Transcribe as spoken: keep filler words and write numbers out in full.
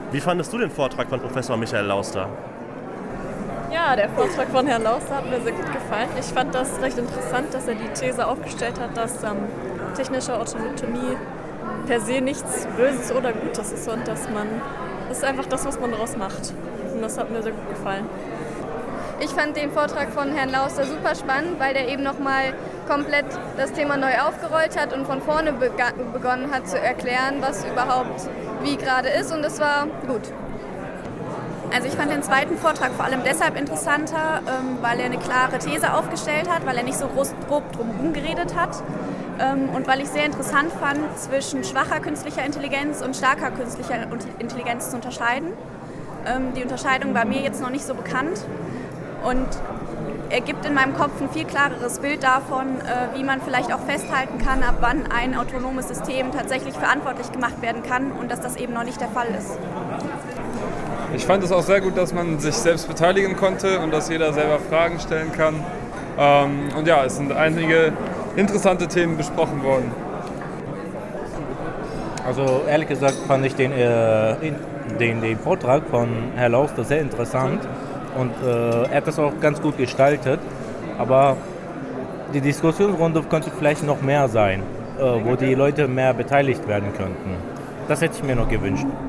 Wie fandest du den Vortrag von Professor Michael Lauster? Ja, der Vortrag von Herrn Lauster hat mir sehr gut gefallen. Ich fand das recht interessant, dass er die These aufgestellt hat, dass ähm, technische Autonomie per se nichts Böses oder Gutes ist und dass man, das ist einfach das, was man daraus macht. Und das hat mir sehr gut gefallen. Ich fand den Vortrag von Herrn Lauster super spannend, weil der eben nochmal komplett das Thema neu aufgerollt hat und von vorne bega- begonnen hat zu erklären, was überhaupt wie gerade ist, und das war gut. Also ich fand den zweiten Vortrag vor allem deshalb interessanter, ähm, weil er eine klare These aufgestellt hat, weil er nicht so groß grob drumherum geredet hat ähm, und weil ich sehr interessant fand, zwischen schwacher künstlicher Intelligenz und starker künstlicher Intelligenz zu unterscheiden. Ähm, die Unterscheidung war mir jetzt noch nicht so bekannt und er gibt in meinem Kopf ein viel klareres Bild davon, äh, wie man vielleicht auch festhalten kann, ab wann ein autonomes System tatsächlich verantwortlich gemacht werden kann und dass das eben noch nicht der Fall ist. Ich fand es auch sehr gut, dass man sich selbst beteiligen konnte und dass jeder selber Fragen stellen kann. Ähm, und ja, es sind einige interessante Themen besprochen worden. Also ehrlich gesagt fand ich den, äh, den, den Vortrag von Herrn Lauster sehr interessant und äh, er hat das auch ganz gut gestaltet. Aber die Diskussionsrunde könnte vielleicht noch mehr sein, äh, wo die Leute mehr beteiligt werden könnten. Das hätte ich mir noch gewünscht.